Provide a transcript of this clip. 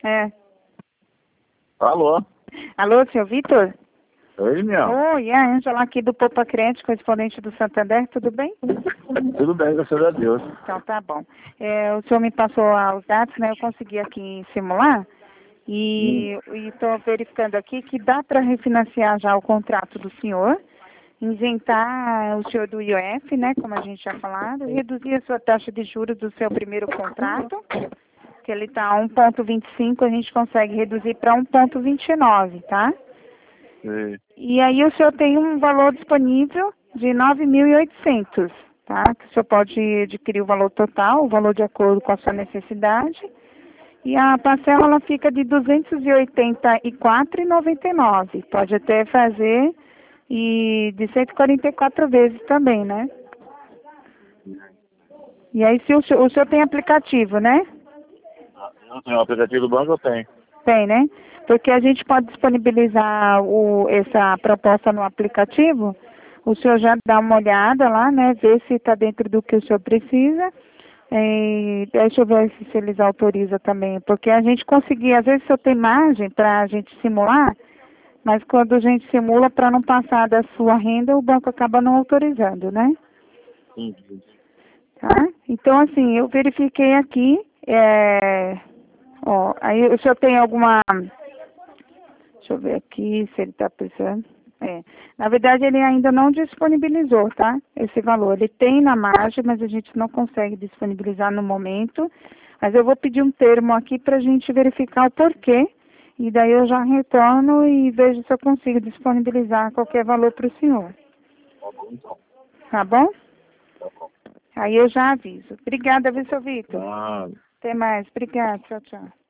É. Alô? Alô, seu Vitor? Oi, minha. Oi, é a Ângela aqui do Poupa Crente, correspondente do Santander, tudo bem? Tudo bem, graças a Deus. Então tá bom. O senhor me passou os dados, né? Eu consegui aqui simular e estou verificando aqui que dá para refinanciar já o contrato do senhor, isentar o senhor do IOF, né? Como a gente já falado, reduzir a sua taxa de juros do seu primeiro contrato, que ele está a 1,25, a gente consegue reduzir para 1,29, tá? Sim. E aí o senhor tem um valor disponível de 9.800, tá? Que o senhor pode adquirir o valor total, o valor de acordo com a sua necessidade. E a parcela ela fica de R$ 284,99. Pode até fazer de 144 vezes também, né? E aí se o senhor tem aplicativo, né? Eu tenho o aplicativo do banco, eu tenho. Tem, né? Porque a gente pode disponibilizar essa proposta no aplicativo. O senhor já dá uma olhada lá, né? Ver se está dentro do que o senhor precisa. Deixa eu ver se eles autorizam também. Porque a gente conseguir, às vezes o senhor tem margem para a gente simular, mas quando a gente simula para não passar da sua renda, o banco acaba não autorizando, né? Sim. Tá? Então, assim, eu verifiquei aqui. Aí o senhor tem alguma. Deixa eu ver aqui se ele está precisando. Na verdade, ele ainda não disponibilizou, tá? Esse valor. Ele tem na margem, mas a gente não consegue disponibilizar no momento. Mas eu vou pedir um termo aqui para a gente verificar o porquê. E daí eu já retorno e vejo se eu consigo disponibilizar qualquer valor para o senhor. Tá bom, então. Tá bom? Tá bom. Aí eu já aviso. Obrigada, viu, seu Vitor? Ah. Até mais. Obrigada. Tchau, tchau.